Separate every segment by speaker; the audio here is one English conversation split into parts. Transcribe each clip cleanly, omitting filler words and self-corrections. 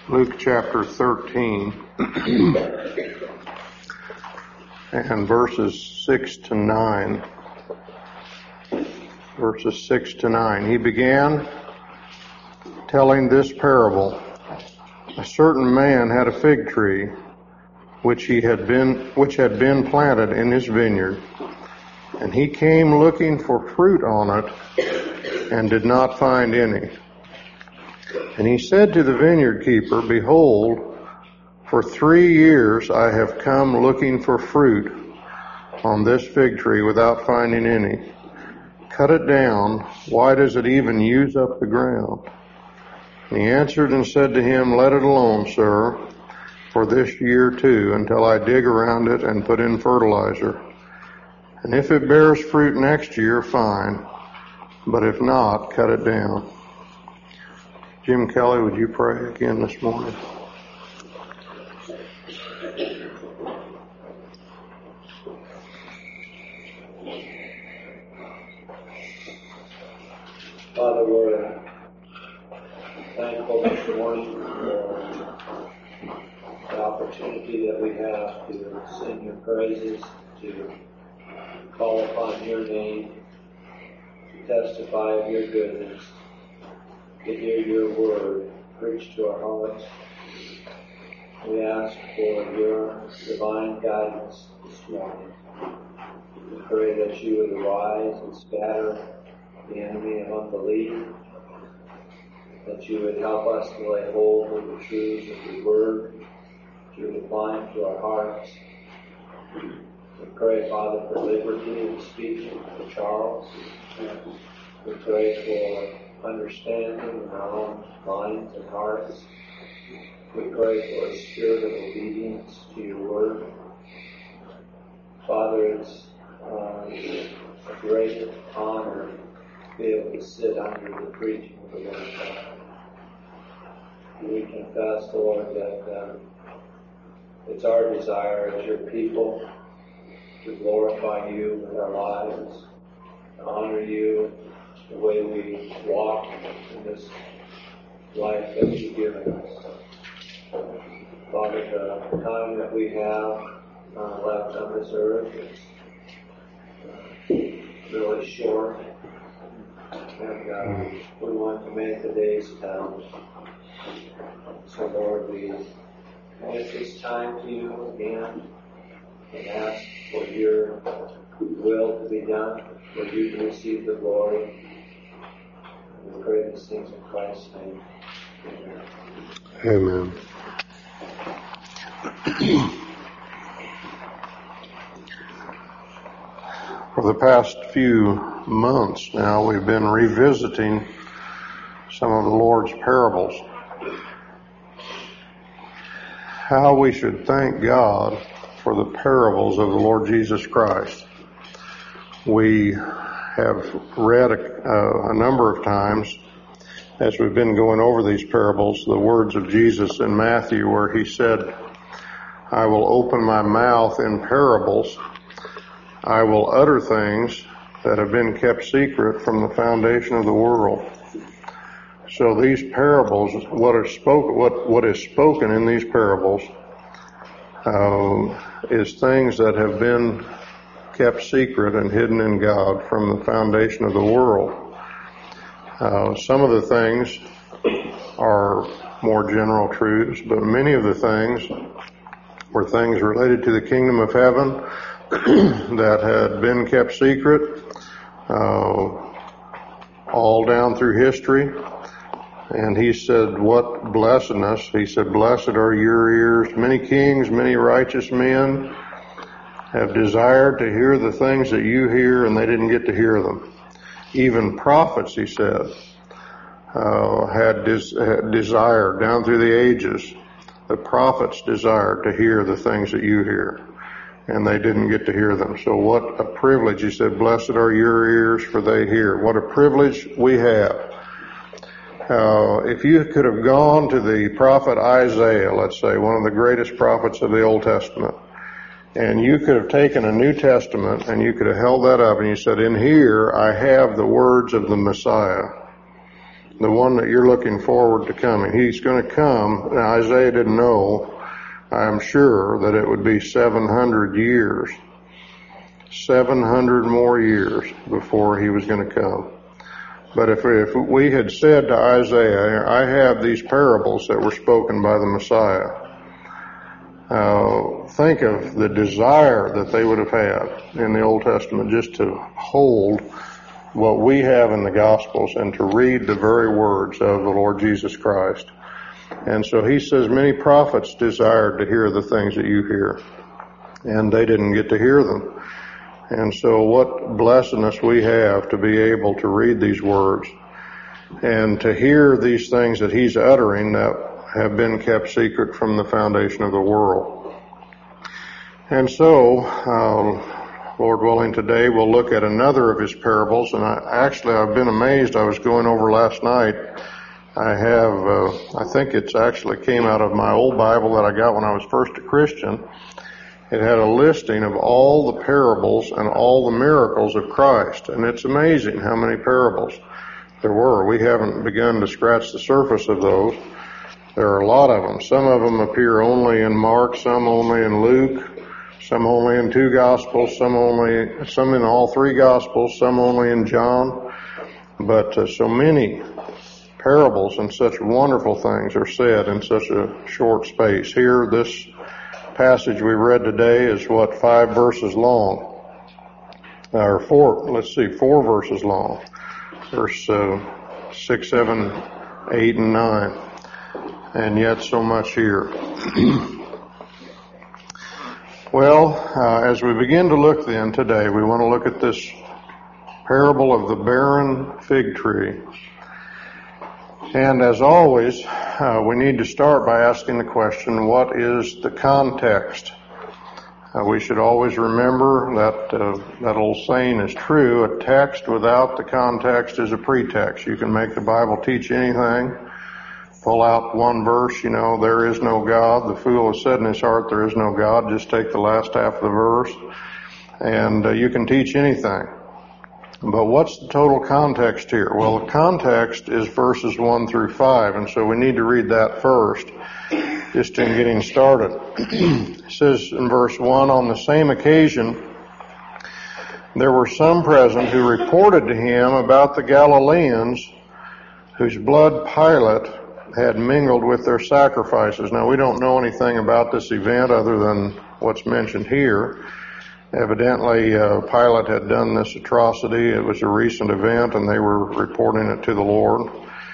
Speaker 1: Luke chapter 13 and verses 6 to 9. Verses 6 to 9. He began telling this parable. A certain man had a fig tree which had been planted in his vineyard, and he came looking for fruit on it and did not find any. And he said to the vineyard keeper, "Behold, for 3 years I have come looking for fruit on this fig tree without finding any. Cut it down. Why does it even use up the ground?" And he answered and said to him, "Let it alone, sir, for this year too, until I dig around it and put in fertilizer. And if it bears fruit next year, fine. But if not, cut it down." Jim Kelly, would you pray again this morning?
Speaker 2: Father, we're thankful this morning for the opportunity that we have to sing your praises, to call upon your name, to testify of your goodness, to hear your word preached to our hearts. We ask for your divine guidance this morning. We pray that you would arise and scatter the enemy of unbelief, that you would help us to lay hold of the truths of your word, to apply them to our hearts. We pray, Father, for liberty in speaking for Charles. We pray for understanding in our own minds and hearts. We pray for a spirit of obedience to your word. Father, it's a great honor to be able to sit under the preaching of the word of God. We confess, Lord, that it's our desire as your people to glorify you with our lives, to honor you the way we walk in this life that you've given us. Father, the time that we have left on this earth is really short, and we want to make the days count. So, Lord, we commit this time to you again and ask for your will to be done, for you to receive the glory. We pray these things in Christ's name. Amen.
Speaker 1: Amen. For the past few months now, we've been revisiting some of the Lord's parables. How we should thank God for the parables of the Lord Jesus Christ. We have read a number of times, as we've been going over these parables, the words of Jesus in Matthew where he said, "I will open my mouth in parables. I will utter things that have been kept secret from the foundation of the world." So these parables, what is spoken in these parables is things that have been kept secret and hidden in God from the foundation of the world. Some of the things are more general truths, but many of the things were things related to the kingdom of heaven that had been kept secret all down through history. And he said, what blessedness? He said, "Blessed are your ears. Many kings, many righteous men have desired to hear the things that you hear, and they didn't get to hear them. Even prophets," he said, had desired down through the ages. The prophets desired to hear the things that you hear, and they didn't get to hear them. So what a privilege. He said, "Blessed are your ears, for they hear." What a privilege we have. If you could have gone to the prophet Isaiah, let's say, one of the greatest prophets of the Old Testament, and you could have taken a New Testament and you could have held that up and you said, "In here I have the words of the Messiah." the one that you're looking forward to coming. He's going to come. Now, Isaiah didn't know, I'm sure, that it would be 700 years. 700 more years before he was going to come. But if we had said to Isaiah, I have these parables that were spoken by the Messiah, think of the desire that they would have had in the Old Testament just to hold what we have in the Gospels and to read the very words of the Lord Jesus Christ. And so he says, many prophets desired to hear the things that you hear, and they didn't get to hear them. And so what blessedness we have to be able to read these words and to hear these things that he's uttering that have been kept secret from the foundation of the world. And so, Lord willing, today we'll look at another of his parables. And I've been amazed. I was going over last night. I think it's actually came out of my old Bible that I got when I was first a Christian. It had a listing of all the parables and all the miracles of Christ. And it's amazing how many parables there were. We haven't begun to scratch the surface of those. There are a lot of them. Some of them appear only in Mark, some only in Luke, some only in 2 Gospels, some in all 3 Gospels, some only in John. But so many parables and such wonderful things are said in such a short space. Here, this passage we read today is 5 verses long, or 4 verses long, verse 6, 7, 8, and 9, and yet so much here. Well, as we begin to look then today, we want to look at this parable of the barren fig tree. And as always, we need to start by asking the question, what is the context? We should always remember that old saying is true. A text without the context is a pretext. You can make the Bible teach anything. Pull out one verse, there is no God. The fool has said in his heart, there is no God. Just take the last half of the verse, and you can teach anything. But what's the total context here? Well, the context is verses 1 through 5, and so we need to read that first, just in getting started. It says in verse 1, on the same occasion, there were some present who reported to him about the Galileans whose blood Pilate had mingled with their sacrifices. Now, we don't know anything about this event other than what's mentioned here. Evidently, Pilate had done this atrocity. It was a recent event, and they were reporting it to the Lord.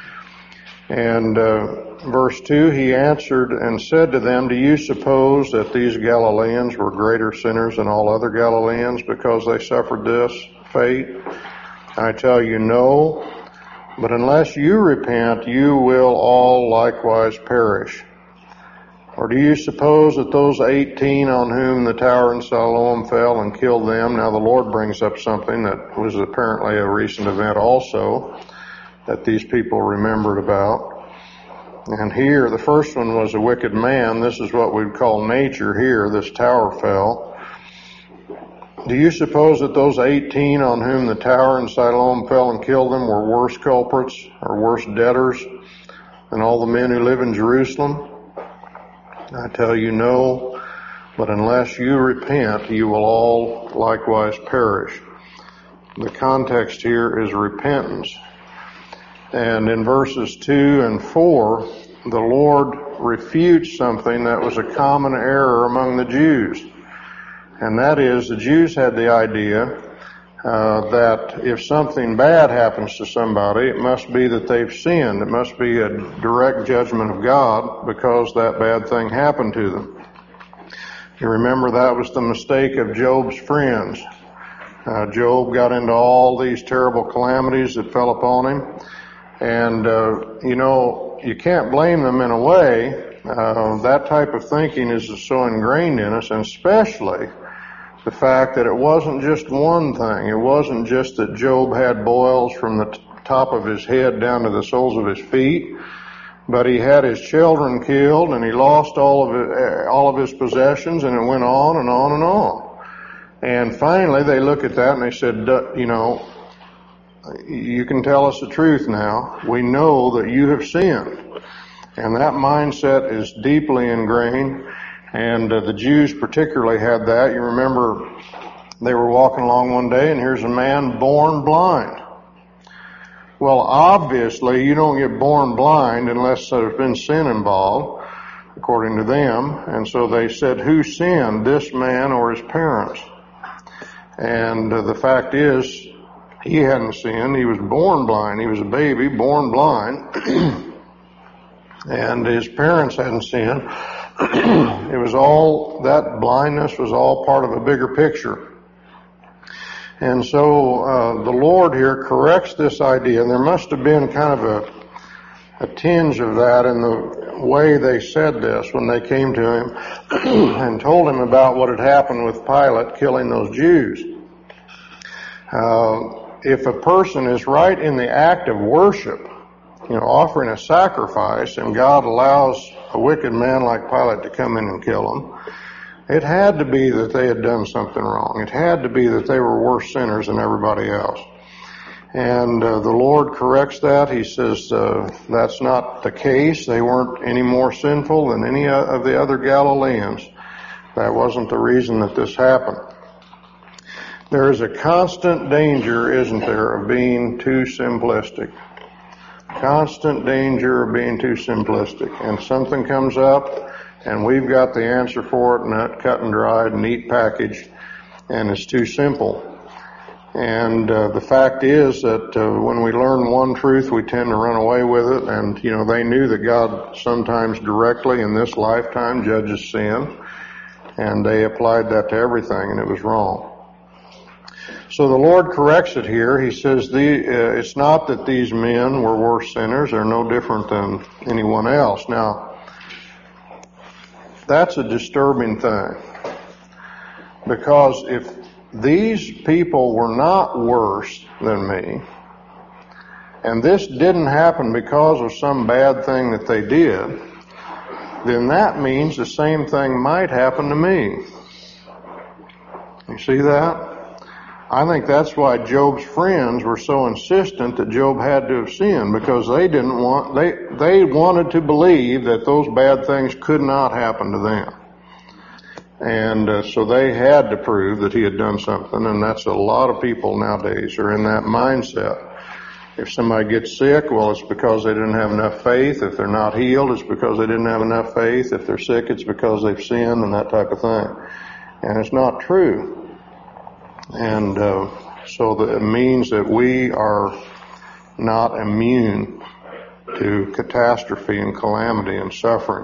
Speaker 1: And verse 2, he answered and said to them, do you suppose that these Galileans were greater sinners than all other Galileans because they suffered this fate? I tell you, no. But unless you repent, you will all likewise perish. Or do you suppose that those 18 on whom the tower in Siloam fell and killed them, now the Lord brings up something that was apparently a recent event also, that these people remembered about. And here, the first one was a wicked man. This is what we'd call nature here. This tower fell. Do you suppose that those 18 on whom the tower in Siloam fell and killed them were worse culprits or worse debtors than all the men who live in Jerusalem? I tell you, no, but unless you repent, you will all likewise perish. The context here is repentance. And in verses 2 and 4, the Lord refutes something that was a common error among the Jews. And that is, the Jews had the idea that if something bad happens to somebody, it must be that they've sinned. It must be a direct judgment of God because that bad thing happened to them. You remember that was the mistake of Job's friends. Job got into all these terrible calamities that fell upon him. And, you can't blame them in a way. That type of thinking is so ingrained in us, and especially the fact that it wasn't just one thing. It wasn't just that Job had boils from the top of his head down to the soles of his feet, but he had his children killed, and he lost all of his possessions, and it went on and on and on. And finally, they look at that and they said, you can tell us the truth now. We know that you have sinned. And that mindset is deeply ingrained, and the Jews particularly had that. You remember they were walking along one day, and here's a man born blind. Well, obviously, you don't get born blind unless there's been sin involved, according to them. And so they said, who sinned, this man or his parents? And the fact is, he hadn't sinned. He was born blind. He was a baby, born blind. And his parents hadn't sinned. It was all, that blindness was all part of a bigger picture. And so the Lord here corrects this idea, and there must have been kind of a tinge of that in the way they said this when they came to him and told him about what had happened with Pilate killing those Jews. If a person is right in the act of worship, offering a sacrifice, and God allows a wicked man like Pilate to come in and kill him, it had to be that they had done something wrong. It had to be that they were worse sinners than everybody else. And the Lord corrects that. He says that's not the case. They weren't any more sinful than any of the other Galileans. That wasn't the reason that this happened. There is a constant danger, isn't there, of being too simplistic. Constant danger of being too simplistic. And something comes up, and we've got the answer for it, not cut and dried, neat package, and it's too simple. And the fact is that when we learn one truth, we tend to run away with it. And, they knew that God sometimes directly in this lifetime judges sin, and they applied that to everything, and it was wrong. So the Lord corrects it here. He says it's not that these men were worse sinners. They're no different than anyone else. Now, that's a disturbing thing. Because if these people were not worse than me, and this didn't happen because of some bad thing that they did, then that means the same thing might happen to me. You see that? I think that's why Job's friends were so insistent that Job had to have sinned, because they wanted to believe that those bad things could not happen to them. And so they had to prove that he had done something, and that's a lot of people nowadays are in that mindset. If somebody gets sick, well, it's because they didn't have enough faith. If they're not healed, it's because they didn't have enough faith. If they're sick, it's because they've sinned and that type of thing. And it's not true. And so it means that we are not immune to catastrophe and calamity and suffering.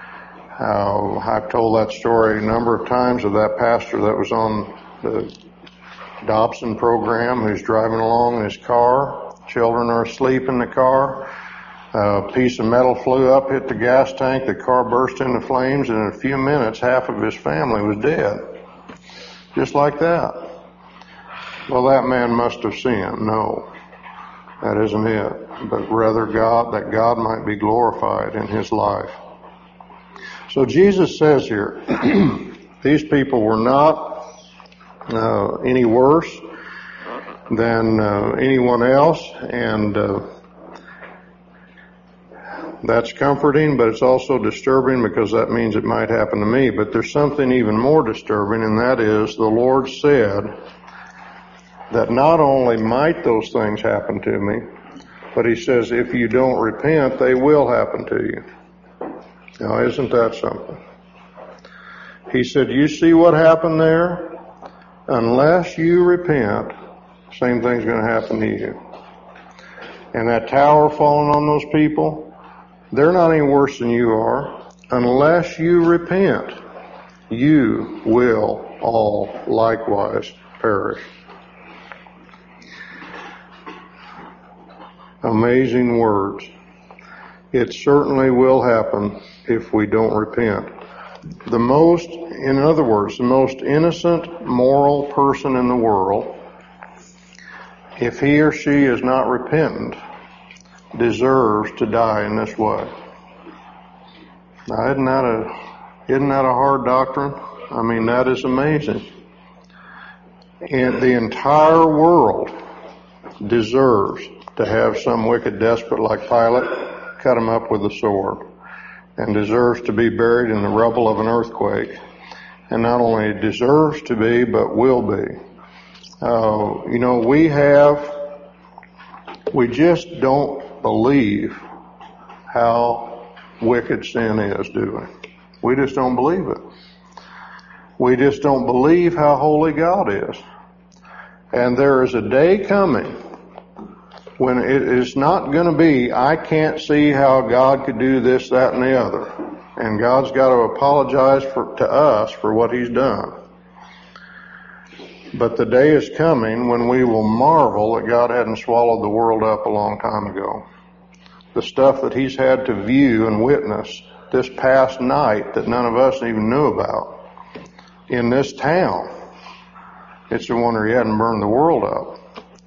Speaker 1: I've told that story a number of times of that pastor that was on the Dobson program who's driving along in his car. Children are asleep in the car. A piece of metal flew up, hit the gas tank. The car burst into flames, and in a few minutes, half of his family was dead. Just like that. Well, that man must have sinned. No, that isn't it. But rather that God might be glorified in his life. So Jesus says here, these people were not any worse than anyone else, and that's comforting, but it's also disturbing because that means it might happen to me. But there's something even more disturbing, and that is the Lord said that not only might those things happen to me, but he says if you don't repent, they will happen to you. Now, isn't that something? He said, you see what happened there? Unless you repent, same thing's going to happen to you. And that tower falling on those people, they're not any worse than you are. Unless you repent, you will all likewise perish. Amazing words. It certainly will happen if we don't repent. In other words, the most innocent, moral person in the world, if he or she is not repentant, deserves to die in this way. Now, isn't that a hard doctrine? I mean, that is amazing. And the entire world deserves to have some wicked despot like Pilate cut him up with a sword, and deserves to be buried in the rubble of an earthquake. And not only deserves to be, but will be. We just don't believe how wicked sin is, do we? We just don't believe it. We just don't believe how holy God is. And there is a day coming when it is not going to be, I can't see how God could do this, that, and the other. And God's got to apologize to us for what He's done. But the day is coming when we will marvel that God hadn't swallowed the world up a long time ago. The stuff that He's had to view and witness this past night that none of us even knew about in this town. It's a wonder He hadn't burned the world up.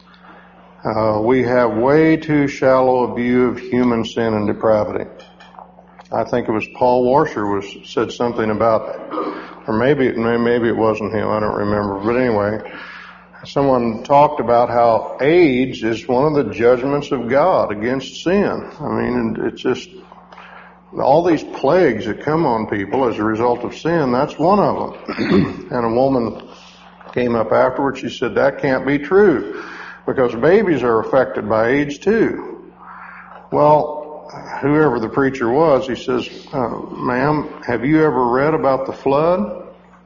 Speaker 1: We have way too shallow a view of human sin and depravity. I think it was Paul Washer said something about, or maybe it wasn't him, I don't remember. But anyway, someone talked about how AIDS is one of the judgments of God against sin. I mean, it's just all these plagues that come on people as a result of sin, that's one of them. And a woman came up afterwards, she said, that can't be true, because babies are affected by AIDS too. Well, whoever the preacher was, he says, ma'am, have you ever read about the flood?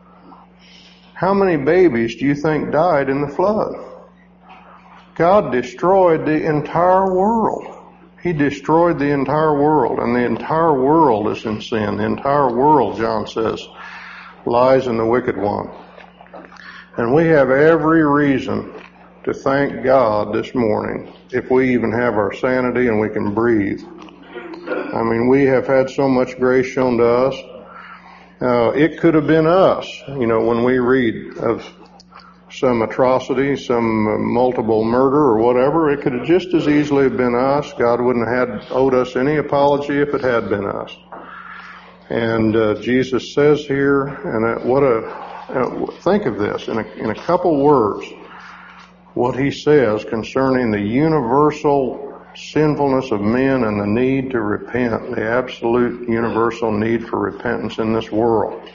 Speaker 1: How many babies do you think died in the flood? God destroyed the entire world. He destroyed the entire world, and the entire world is in sin. The entire world, John says, lies in the wicked one. And we have every reason to thank God this morning if we even have our sanity and we can breathe. I mean, we have had so much grace shown to us. It could have been us, when we read of some atrocity, some multiple murder or whatever, it could have just as easily have been us. God wouldn't have owed us any apology if it had been us. And Jesus says here, and think of this in a couple words, what He says concerning the universal sinfulness of men and the need to repent, the absolute universal need for repentance in this world.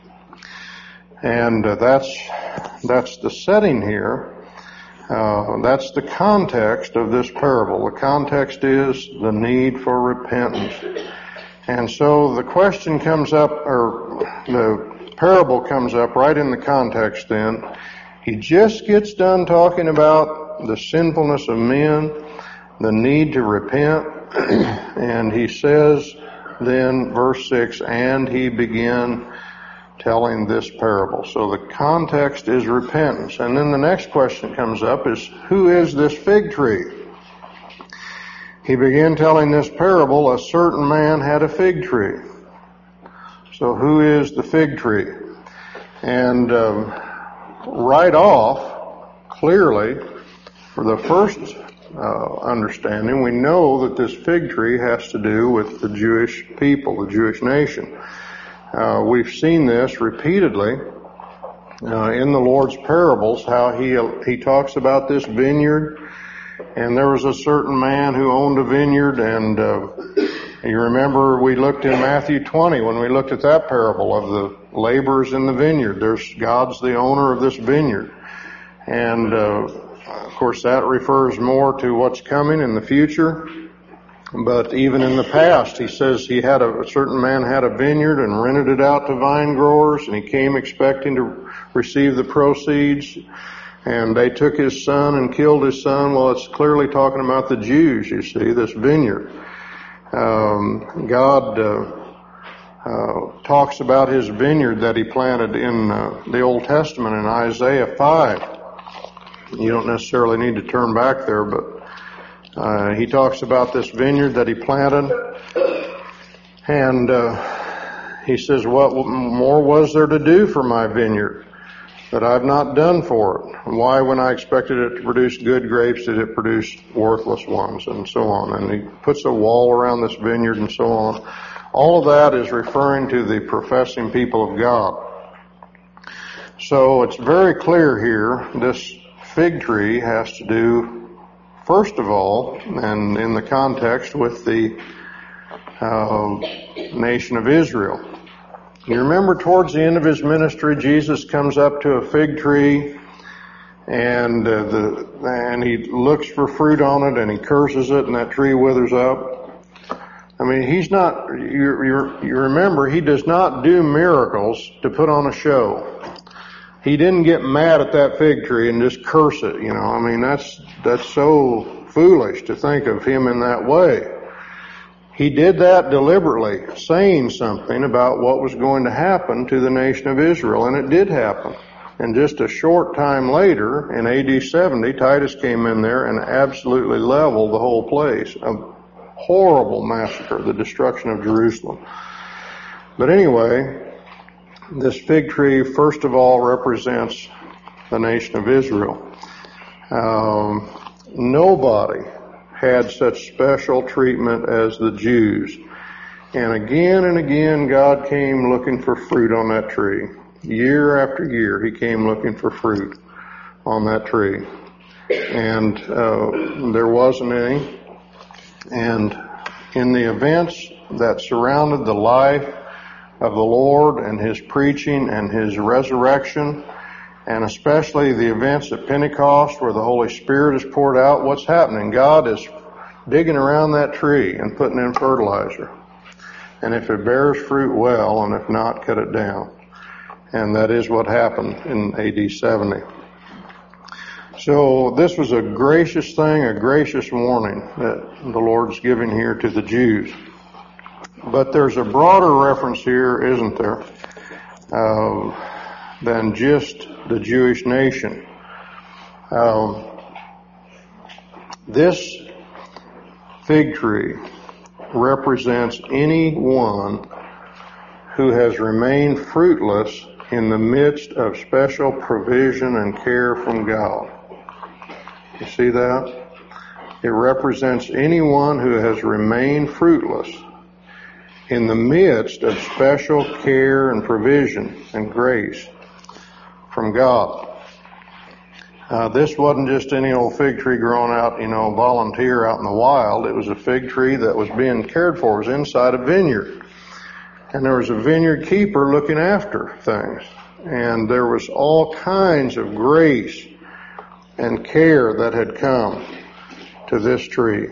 Speaker 1: And that's the setting here. That's the context of this parable. The context is the need for repentance. And so the question comes up, or the parable comes up right in the context then. He just gets done talking about the sinfulness of men, the need to repent, and he says then, verse 6, and he began telling this parable. So the context is repentance. And then the next question comes up is, who is this fig tree? He began telling this parable, a certain man had a fig tree. So who is the fig tree? And right off, clearly, for the first understanding, we know that this fig tree has to do with the Jewish people, the Jewish nation. We've seen this repeatedly in the Lord's parables, how he talks about this vineyard, and there was a certain man who owned a vineyard, and you remember we looked in Matthew 20 when we looked at that parable of the laborers in the vineyard. God's the owner of this vineyard, and of course that refers more to what's coming in the future. But even in the past, he says a certain man had a vineyard and rented it out to vine growers, and he came expecting to receive the proceeds, and they took his son and killed his son. Well, it's clearly talking about the Jews, you see, this vineyard. God talks about his vineyard that he planted in the Old Testament in Isaiah 5. You don't necessarily need to turn back there, but he talks about this vineyard that he planted, and he says, what more was there to do for my vineyard that I've not done for it? Why, when I expected it to produce good grapes, did it produce worthless ones, and so on? And he puts a wall around this vineyard and so on. All of that is referring to the professing people of God. So it's very clear here, this fig tree has to do First of all, and in the context with the nation of Israel. You remember towards the end of his ministry, Jesus comes up to a fig tree and he looks for fruit on it and he curses it and that tree withers up. I mean, he's not, you remember, he does not do miracles to put on a show. He didn't get mad at that fig tree and just curse it, you know. I mean, that's so foolish to think of him in that way. He did that deliberately, saying something about what was going to happen to the nation of Israel, and it did happen. And just a short time later, in AD 70, Titus came in there and absolutely leveled the whole place. A horrible massacre, the destruction of Jerusalem. But anyway, this fig tree, first of all, represents the nation of Israel. Nobody had such special treatment as the Jews. And again, God came looking for fruit on that tree. Year after year, he came looking for fruit on that tree. And there wasn't any. And in the events that surrounded the life of the Lord and his preaching and his resurrection, and especially the events at Pentecost where the Holy Spirit is poured out, what's happening? God is digging around that tree and putting in fertilizer. And if it bears fruit, well, and if not, cut it down. And that is what happened in AD 70. So this was a gracious thing, a gracious warning that the Lord's giving here to the Jews. But there's a broader reference here, isn't there, than just the Jewish nation. This fig tree represents anyone who has remained fruitless in the midst of special provision and care from God. You see that? It represents anyone who has remained fruitless in the midst of special care and provision and grace from God. This wasn't just any old fig tree growing out, volunteer out in the wild. It was a fig tree that was being cared for. It was inside a vineyard. And there was a vineyard keeper looking after things. And there was all kinds of grace and care that had come to this tree.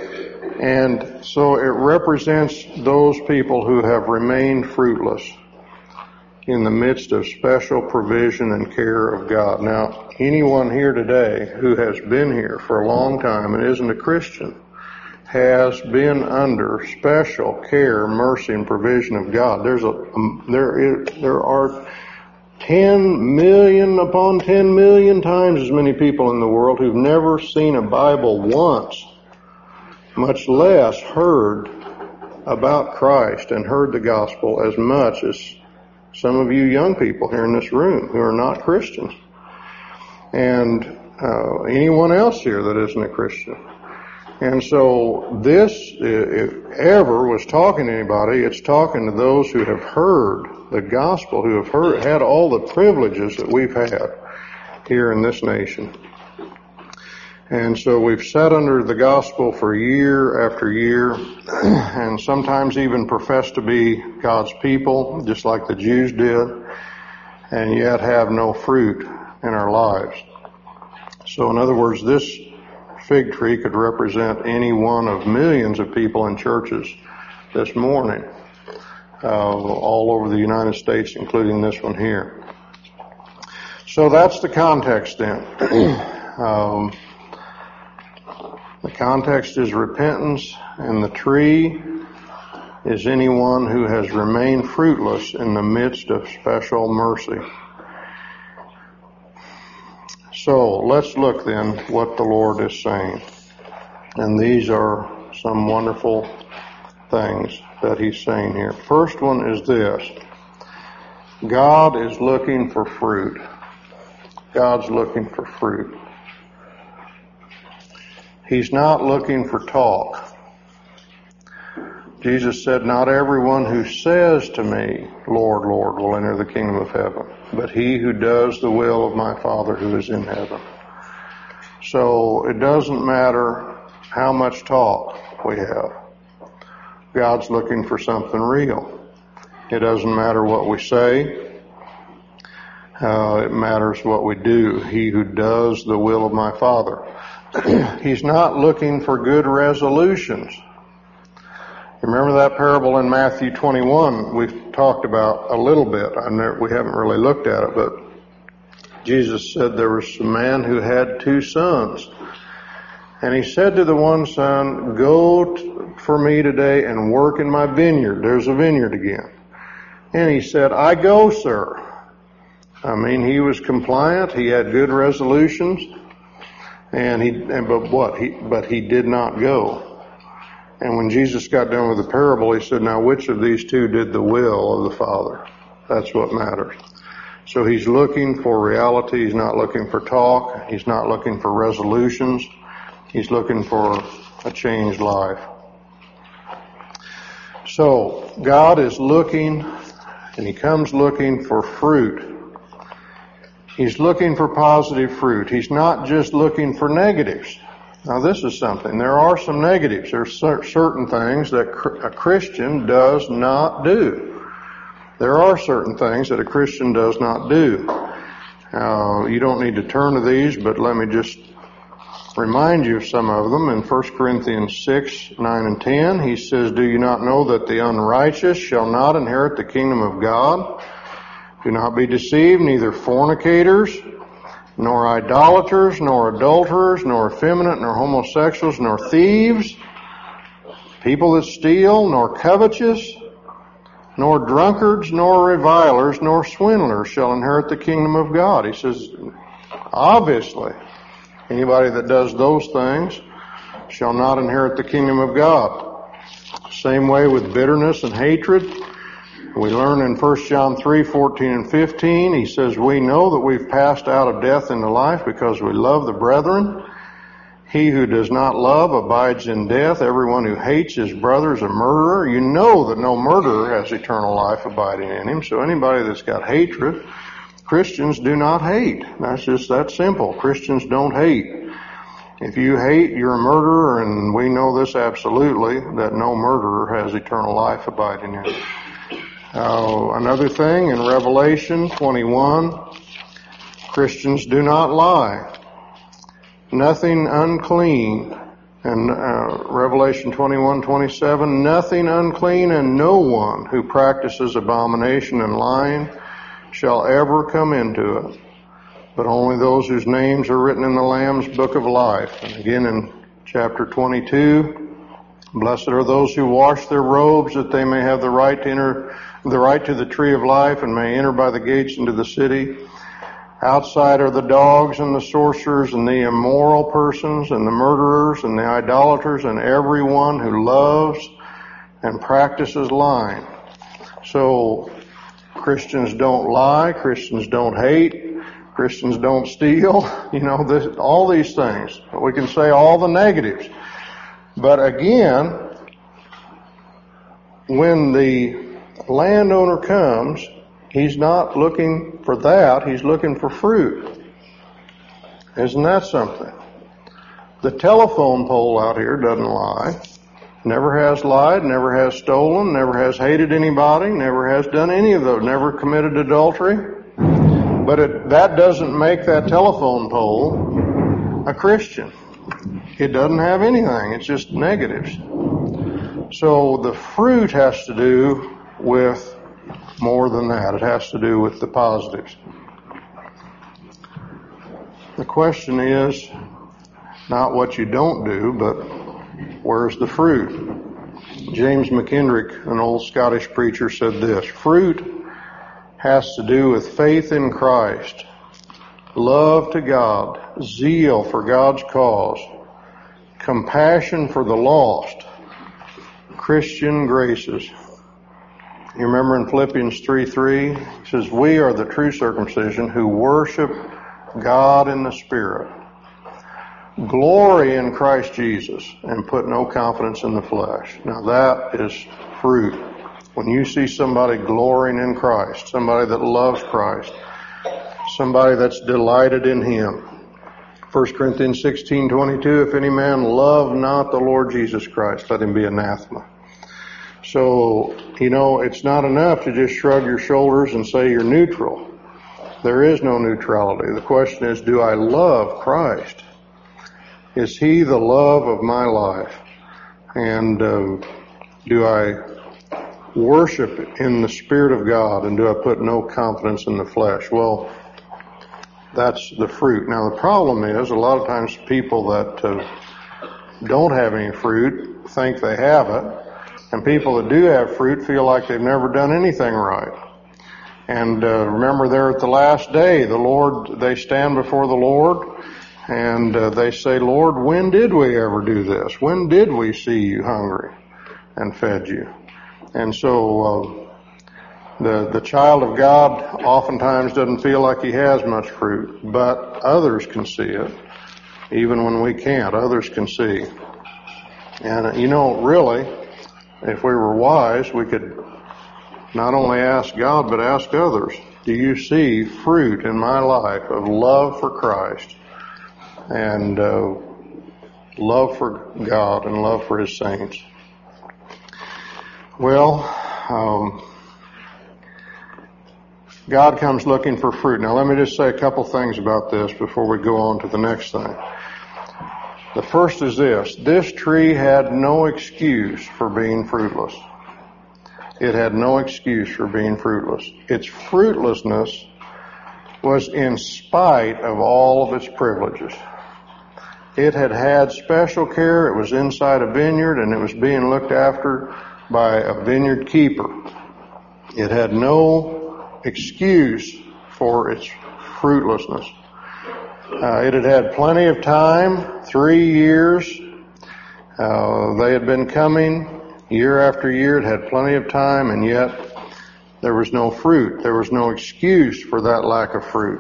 Speaker 1: And so it represents those people who have remained fruitless in the midst of special provision and care of God. Now, anyone here today who has been here for a long time and isn't a Christian has been under special care, mercy, and provision of God. There are 10 million upon 10 million times as many people in the world who've never seen a Bible once, much less heard about Christ and heard the gospel as much as some of you young people here in this room who are not Christians. And anyone else here that isn't a Christian. And so this, if ever was talking to anybody, it's talking to those who have heard the gospel, who have had all the privileges that we've had here in this nation. And so we've sat under the gospel for year after year, and sometimes even professed to be God's people, just like the Jews did, and yet have no fruit in our lives. So in other words, this fig tree could represent any one of millions of people in churches this morning, all over the United States, including this one here. So that's the context then. The context is repentance, and the tree is anyone who has remained fruitless in the midst of special mercy. So let's look then what the Lord is saying. And these are some wonderful things that he's saying here. First one is this. God is looking for fruit. God's looking for fruit. He's not looking for talk. Jesus said, not everyone who says to me, Lord, Lord, will enter the kingdom of heaven, but he who does the will of my Father who is in heaven. So it doesn't matter how much talk we have. God's looking for something real. It doesn't matter what we say. It matters what we do. He who does the will of my Father. He's not looking for good resolutions. Remember that parable in Matthew 21 we've talked about a little bit. We haven't really looked at it, but Jesus said there was a man who had 2 sons. And he said to the one son, go for me today and work in my vineyard. There's a vineyard again. And he said, I go, sir. I mean, he was compliant. He had good resolutions. But he did not go. And when Jesus got done with the parable, he said, now which of these 2 did the will of the Father? That's what matters. So he's looking for reality. He's not looking for talk. He's not looking for resolutions. He's looking for a changed life. So God is looking, and he comes looking for fruit. He's looking for positive fruit. He's not just looking for negatives. Now this is something. There are some negatives. There's certain things that a Christian does not do. There are certain things that a Christian does not do. You don't need to turn to these, but let me just remind you of some of them. In 1 Corinthians 6, 9, and 10, he says, do you not know that the unrighteous shall not inherit the kingdom of God? Do not be deceived, neither fornicators, nor idolaters, nor adulterers, nor effeminate, nor homosexuals, nor thieves, people that steal, nor covetous, nor drunkards, nor revilers, nor swindlers shall inherit the kingdom of God. He says, obviously, anybody that does those things shall not inherit the kingdom of God. Same way with bitterness and hatred. We learn in 1 John 3, 14 and 15, he says, we know that we've passed out of death into life because we love the brethren. He who does not love abides in death. Everyone who hates his brother is a murderer. You know that no murderer has eternal life abiding in him. So anybody that's got hatred, Christians do not hate. That's just that simple. Christians don't hate. If you hate, you're a murderer, and we know this absolutely, that no murderer has eternal life abiding in him. Another thing, in Revelation 21, Christians do not lie. Nothing unclean. And Revelation 21:27, nothing unclean and no one who practices abomination and lying shall ever come into it, but only those whose names are written in the Lamb's book of life. And again in chapter 22, blessed are those who wash their robes that they may have the right to the tree of life and may enter by the gates into the city. Outside are the dogs and the sorcerers and the immoral persons and the murderers and the idolaters and everyone who loves and practices lying. So Christians don't lie, Christians don't hate, Christians don't steal, all these things. We can say all the negatives. But again, when the landowner comes, he's not looking for that, he's looking for fruit. Isn't that something? The telephone pole out here doesn't lie. Never has lied, never has stolen, never has hated anybody, never has done any of those, never committed adultery. But that doesn't make that telephone pole a Christian. It doesn't have anything, it's just negatives. So the fruit has to do with more than that. It has to do with the positives. The question is not what you don't do, but where's the fruit? James McKendrick, an old Scottish preacher, said this: fruit has to do with faith in Christ, love to God, zeal for God's cause, compassion for the lost, Christian graces. You remember in Philippians 3:3, it says, we are the true circumcision who worship God in the Spirit, glory in Christ Jesus, and put no confidence in the flesh. Now that is fruit. When you see somebody glorying in Christ, somebody that loves Christ, somebody that's delighted in Him, 1 Corinthians 16:22, if any man love not the Lord Jesus Christ, let him be anathema. So, it's not enough to just shrug your shoulders and say you're neutral. There is no neutrality. The question is, do I love Christ? Is He the love of my life? And do I worship in the Spirit of God, and do I put no confidence in the flesh? Well, that's the fruit. Now, the problem is, a lot of times people that don't have any fruit think they have it, and people that do have fruit feel like they've never done anything right. And remember, there at the last day, they stand before the Lord, and they say, Lord, when did we ever do this? When did we see you hungry and fed you? And so the child of God oftentimes doesn't feel like he has much fruit, but others can see it. Even when we can't, others can see. And really, if we were wise, we could not only ask God, but ask others, do you see fruit in my life of love for Christ and love for God and love for His saints? Well, God comes looking for fruit. Now, let me just say a couple things about this before we go on to the next thing. The first is this. This tree had no excuse for being fruitless. It had no excuse for being fruitless. Its fruitlessness was in spite of all of its privileges. It had had special care. It was inside a vineyard, and it was being looked after by a vineyard keeper. It had no excuse for its fruitlessness. It had had plenty of time, 3 years. They had been coming year after year. It had plenty of time, and yet there was no fruit. There was no excuse for that lack of fruit.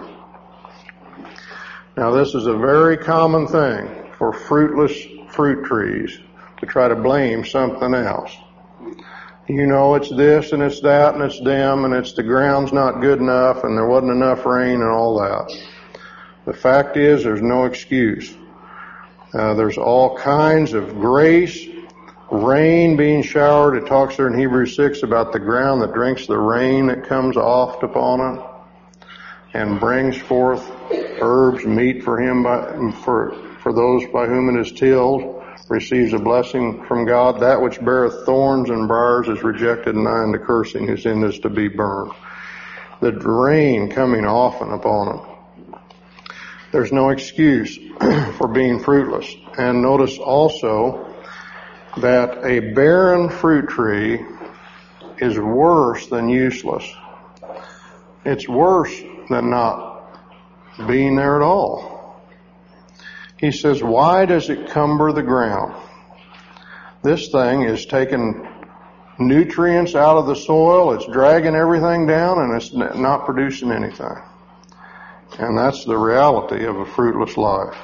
Speaker 1: Now, this is a very common thing for fruitless fruit trees to try to blame something else. It's this and it's that and it's them and it's the ground's not good enough and there wasn't enough rain and all that. The fact is, there's no excuse. There's all kinds of grace, rain being showered. It talks there in Hebrews 6 about the ground that drinks the rain that comes oft upon it and brings forth herbs, meat for him, for those by whom it is tilled, receives a blessing from God. That which beareth thorns and briars is rejected, and nigh unto cursing, whose end is to be burned. The rain coming often upon it. There's no excuse for being fruitless. And notice also that a barren fruit tree is worse than useless. It's worse than not being there at all. He says, why does it cumber the ground? This thing is taking nutrients out of the soil, it's dragging everything down, and it's not producing anything. And that's the reality of a fruitless life.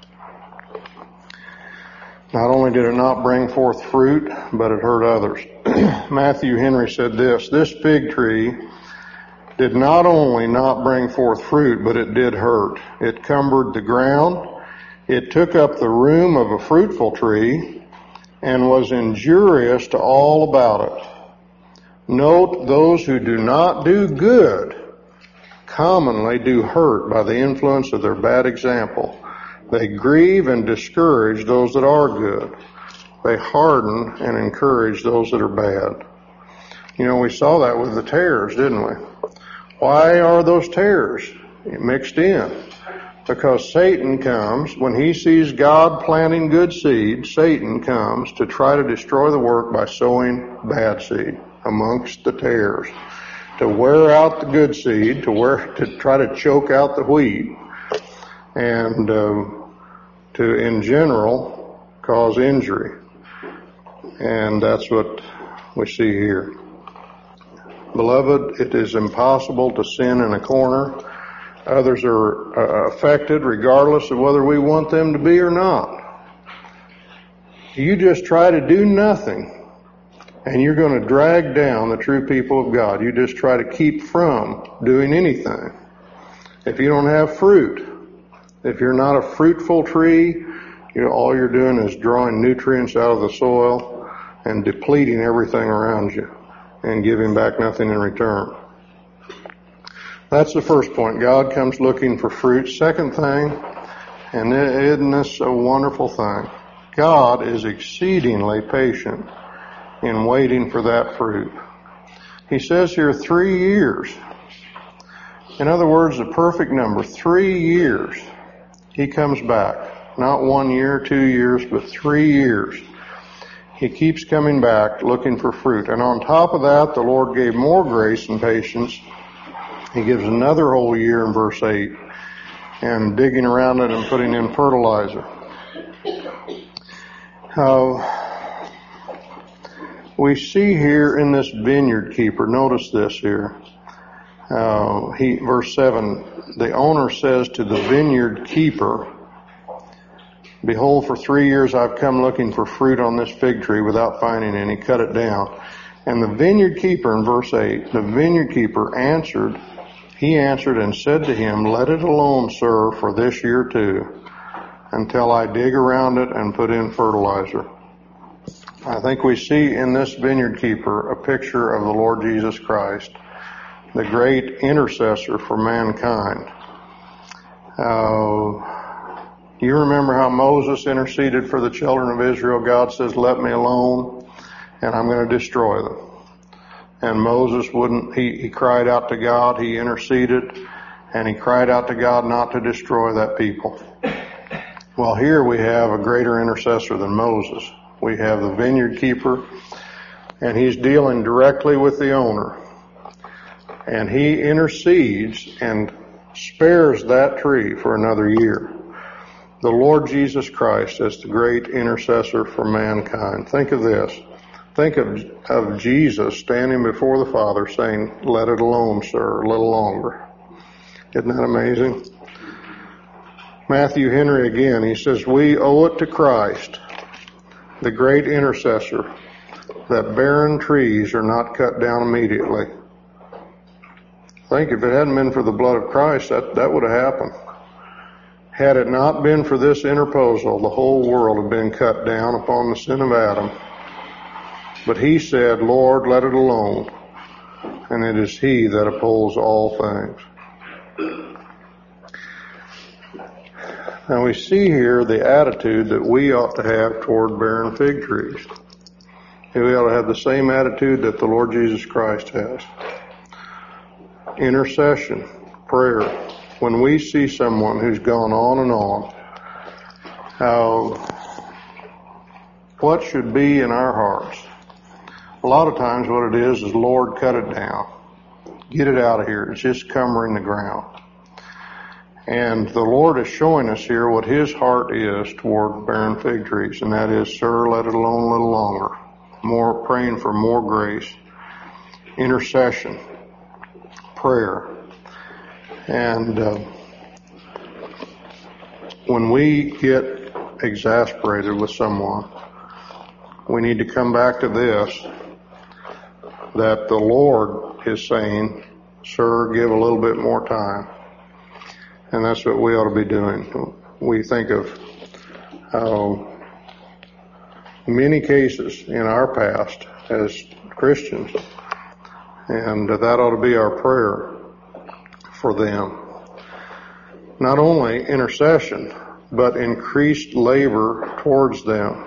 Speaker 1: Not only did it not bring forth fruit, but it hurt others. Matthew Henry said this fig tree did not only not bring forth fruit, but it did hurt. It cumbered the ground. It took up the room of a fruitful tree and was injurious to all about it. Note, those who do not do good commonly do hurt by the influence of their bad example. They grieve and discourage those that are good. They harden and encourage those that are bad. We saw that with the tares, didn't we? Why are those tares mixed in? Because Satan comes, when he sees God planting good seed, Satan comes to try to destroy the work by sowing bad seed amongst the tares, to wear out the good seed, to try to choke out the wheat, and to, in general, cause injury. And that's what we see here. Beloved, it is impossible to sin in a corner. Others are affected regardless of whether we want them to be or not. You just try to do nothing, and you're going to drag down the true people of God. You just try to keep from doing anything. If you don't have fruit, If you're not a fruitful tree, all you're doing is drawing nutrients out of the soil and depleting everything around you and giving back nothing in return. That's the first point. God comes looking for fruit. Second thing, and isn't this a wonderful thing? God is exceedingly patient in waiting for that fruit. He says here 3 years. In other words, the perfect number, 3 years. He comes back. Not 1 year, 2 years, but 3 years. He keeps coming back looking for fruit. And on top of that, the Lord gave more grace and patience. He gives another whole year in verse 8 and digging around it and putting in fertilizer. We see here in this vineyard keeper, notice this here, verse 7, the owner says to the vineyard keeper, "Behold, for 3 years I've come looking for fruit on this fig tree without finding any. Cut it down." And the vineyard keeper, in verse 8, the vineyard keeper answered and said to him, "Let it alone, sir, for this year too, until I dig around it and put in fertilizer." I think we see in this vineyard keeper a picture of the Lord Jesus Christ, the great intercessor for mankind. You remember how Moses interceded for the children of Israel? God says, "Let me alone, and I'm going to destroy them." And Moses wouldn't, he cried out to God, he interceded, and he cried out to God not to destroy that people. Well, here we have a greater intercessor than Moses. We have the vineyard keeper, and he's dealing directly with the owner. And he intercedes and spares that tree for another year. The Lord Jesus Christ as the great intercessor for mankind. Think of this. Think of Jesus standing before the Father saying, "Let it alone, sir, a little longer." Isn't that amazing? Matthew Henry again, he says, "We owe it to Christ, the great intercessor, that barren trees are not cut down immediately." I think if it hadn't been for the blood of Christ, that would have happened. Had it not been for this interposal, the whole world had been cut down upon the sin of Adam. But he said, "Lord, let it alone." And it is he that upholds all things. Now we see here the attitude that we ought to have toward barren fig trees. We ought to have the same attitude that the Lord Jesus Christ has. Intercession, prayer. When we see someone who's gone on and on, what should be in our hearts? A lot of times what it is, "Lord, cut it down. Get it out of here. It's just covering the ground." And the Lord is showing us here what his heart is toward barren fig trees, and that is, "Sir, let it alone a little longer." More praying for more grace. Intercession. Prayer. And when we get exasperated with someone, we need to come back to this, that the Lord is saying, "Sir, give a little bit more time." And that's what we ought to be doing. We think of many cases in our past as Christians, and that ought to be our prayer for them. Not only intercession, but increased labor towards them.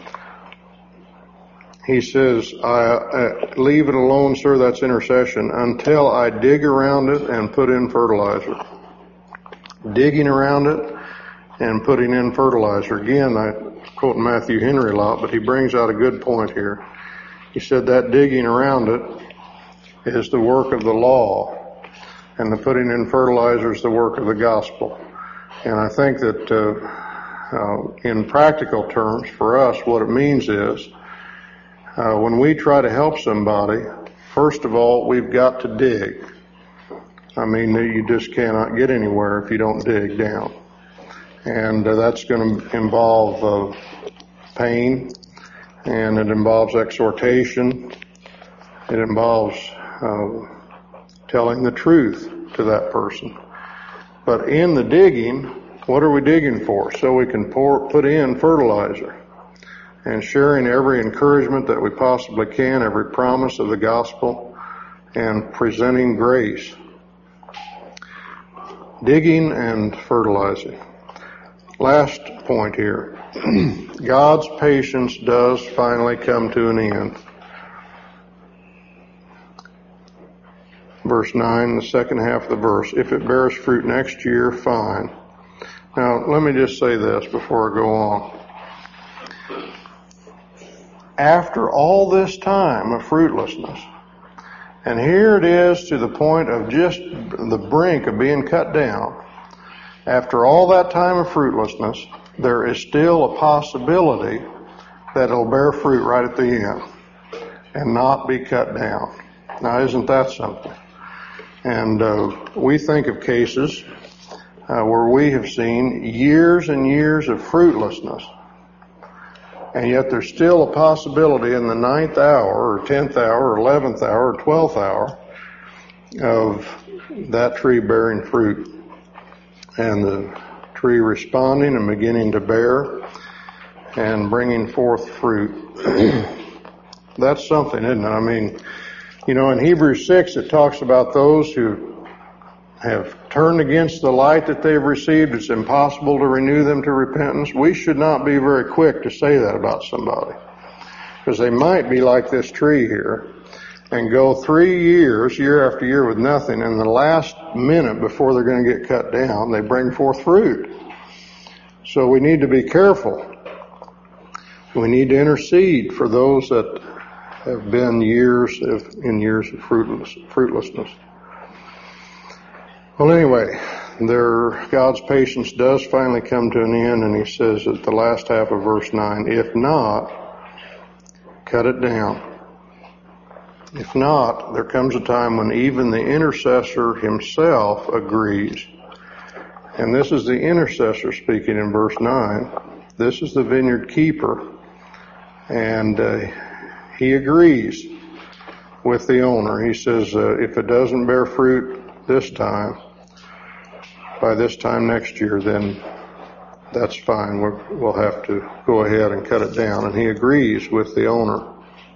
Speaker 1: He says, "Leave it alone, sir," that's intercession, "until I dig around it and put in fertilizer." Digging around it and putting in fertilizer. Again, I quote Matthew Henry a lot, but he brings out a good point here. He said that digging around it is the work of the law, and the putting in fertilizer is the work of the gospel. And I think that in practical terms, for us, what it means is when we try to help somebody, first of all, we've got to dig. I mean, you just cannot get anywhere if you don't dig down. And that's going to involve pain, and it involves exhortation. It involves telling the truth to that person. But in the digging, What are we digging for? So we can put in fertilizer, and sharing every encouragement that we possibly can, every promise of the gospel, and presenting grace. Digging and fertilizing. Last point here. God's patience does finally come to an end. Verse 9, the second half of the verse. If it bears fruit next year, fine. Now, let me just say this before I go on. After all this time of fruitlessness, and here it is to the point of just the brink of being cut down, after all that time of fruitlessness, there is still a possibility that it'll bear fruit right at the end and not be cut down. Now, isn't that something? And we think of cases where we have seen years and years of fruitlessness, and yet there's still a possibility in the 9th hour, or 10th hour, or 11th hour, or 12th hour of that tree bearing fruit, and the tree responding and beginning to bear and bringing forth fruit. That's something, isn't it? I mean, in Hebrews 6 it talks about those who have turned against the light that they've received. It's impossible to renew them to repentance. We should not be very quick to say that about somebody, because they might be like this tree here and go 3 years, year after year, with nothing, and the last minute before they're going to get cut down, they bring forth fruit. So we need to be careful. We need to intercede for those that have been years of fruitlessness. Well, anyway, God's patience does finally come to an end, and he says at the last half of verse 9, if not, cut it down. If not, there comes a time when even the intercessor himself agrees. And this is the intercessor speaking in verse 9. This is the vineyard keeper, and he agrees with the owner. He says, if it doesn't bear fruit this time, by this time next year, then that's fine. We'll have to go ahead and cut it down. And he agrees with the owner.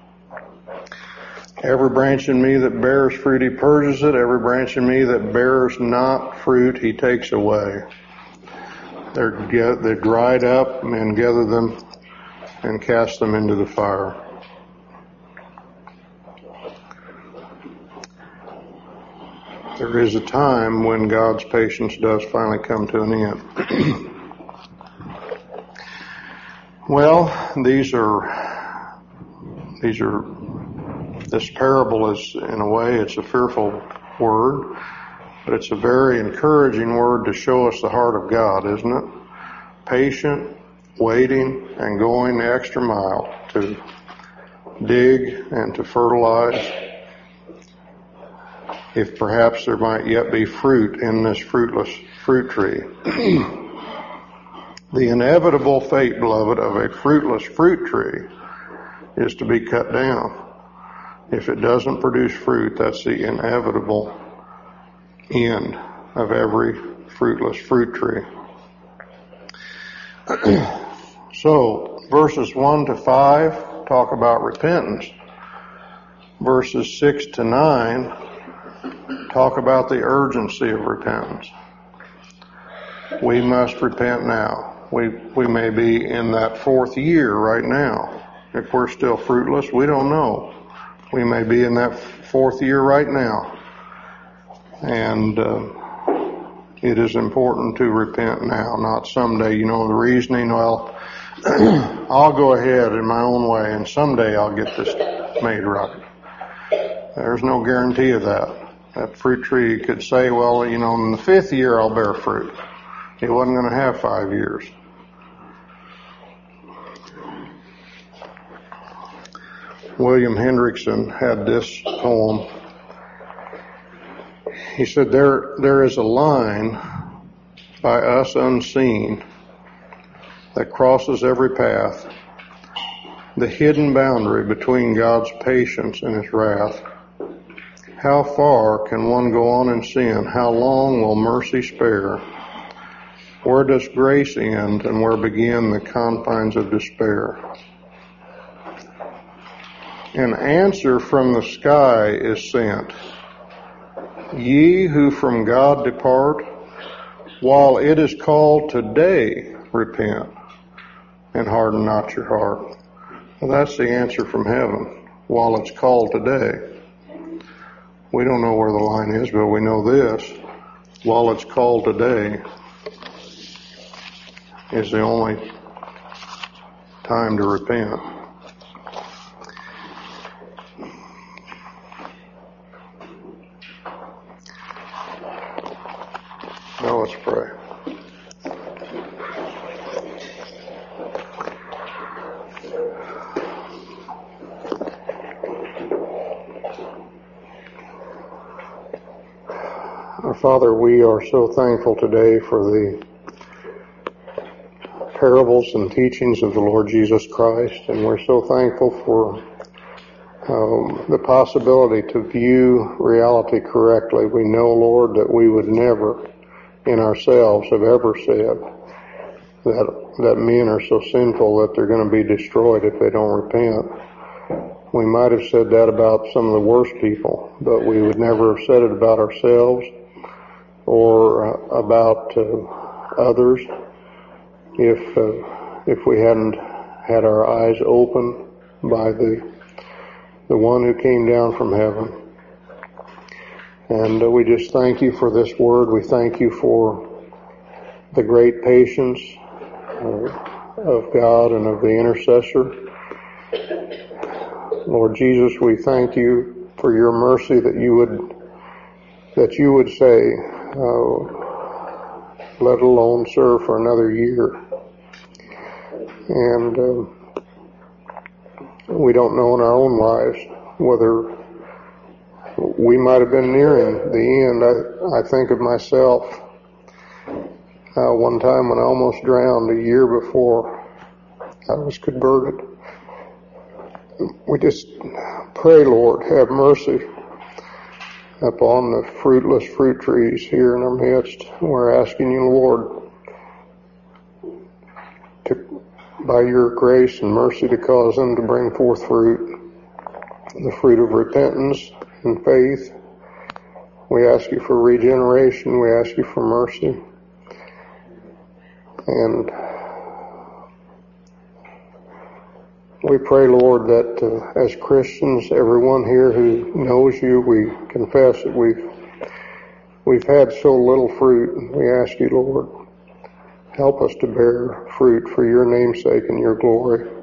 Speaker 1: Every branch in me that bears fruit, he purges it. Every branch in me that bears not fruit, he takes away. They're dried up, and gather them and cast them into the fire. There is a time when God's patience does finally come to an end. Well, this parable is, in a way, it's a fearful word, but it's a very encouraging word to show us the heart of God, isn't it? Patient, waiting, and going the extra mile to dig and to fertilize, if perhaps there might yet be fruit in this fruitless fruit tree. The inevitable fate, beloved, of a fruitless fruit tree is to be cut down. If it doesn't produce fruit, that's the inevitable end of every fruitless fruit tree. So, verses 1 to 5 talk about repentance. Verses 6 to 9 talk about the urgency of repentance. We must repent now. We may be in that 4th year right now. If we're still fruitless, we don't know. We may be in that 4th year right now. And it is important to repent now, not someday. The reasoning, well, I'll go ahead in my own way and someday I'll get this made right. There's no guarantee of that. That fruit tree could say, well, in the 5th year I'll bear fruit. It wasn't going to have 5 years. William Hendrickson had this poem. He said, there is a line by us unseen that crosses every path, the hidden boundary between God's patience and his wrath. How far can one go on in sin? How long will mercy spare? Where does grace end and where begin the confines of despair? An answer from the sky is sent. Ye who from God depart, while it is called today, repent, and harden not your heart. Well, that's the answer from heaven, while it's called today. We don't know where the line is, but we know this. While it's called today is the only time to repent. Now let's pray. Our Father, we are so thankful today for the parables and teachings of the Lord Jesus Christ, and we're so thankful for the possibility to view reality correctly. We know, Lord, that we would never in ourselves have ever said that men are so sinful that they're going to be destroyed if they don't repent. We might have said that about some of the worst people, but we would never have said it about ourselves or about others if we hadn't had our eyes open by the one who came down from heaven. And we just thank you for this word. We thank you for the great patience of God and of the intercessor. Lord Jesus, we thank you for your mercy that you would say, let alone serve for another year. And we don't know in our own lives whether we might have been nearing the end. I think of myself one time when I almost drowned a year before I was converted. We just pray, Lord, have mercy upon the fruitless fruit trees here in our midst. We're asking you, Lord, by your grace and mercy, to cause them to bring forth fruit, the fruit of repentance and faith. We ask you for regeneration. We ask you for mercy. And we pray, Lord, that as Christians, everyone here who knows you, we confess that we've had so little fruit. We ask you, Lord, help us to bear fruit for your name's sake and your glory.